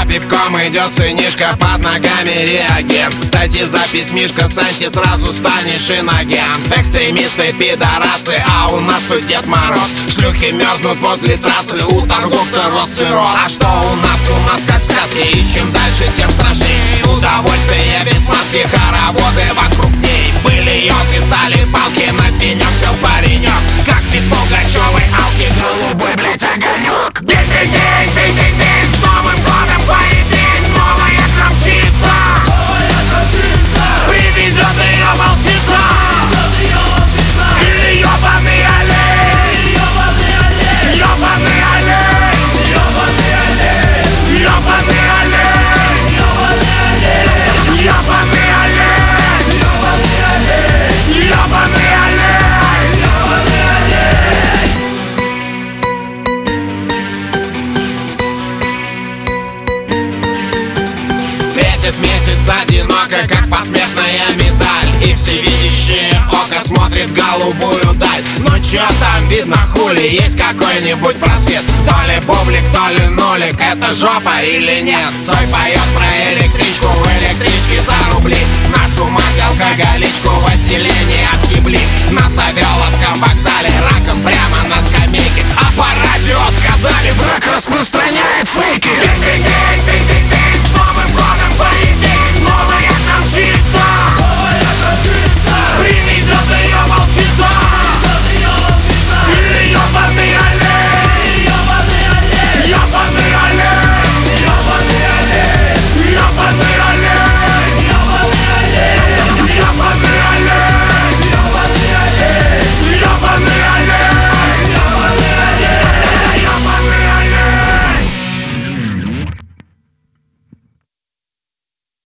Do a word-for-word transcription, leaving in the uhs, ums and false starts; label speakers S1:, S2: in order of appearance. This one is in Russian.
S1: пивком идет сынишка, под ногами реагент. Кстати, запись Мишка Санти, сразу станешь инагент. Экстремисты, пидорасы, а у нас тут Дед Мороз. Шлюхи мерзнут возле трассы, у торговца Россырос. А что у нас? У нас как в сказке, и чем дальше, тем страшнее. Удовольствие без маски, хороводы вокруг ней. Были елки, стали палки, на пенек сел паренек. Как без Пугачевой алки, голубой, блять, огонек. День-день-день, день-день-день, с Новым годом поединок, новая кромчица. Привезет ее волчица. Или ёбаный олень. Ёбаный олень. Ёбаный олень. Ёбаный олень. Ёбаный олень. Ёбаный олень. Ёбаный олень. Светит месяц одиноко, как посмертная медаль, и всевидящее око смотрит в голубую даль. Ну чё там видно, хули, есть какой-нибудь просвет? То ли бублик, то ли нулик, это жопа или нет? Сой поет про электричку, в электричке за рубли. Нашу мать алкоголичку в отделении от кибли.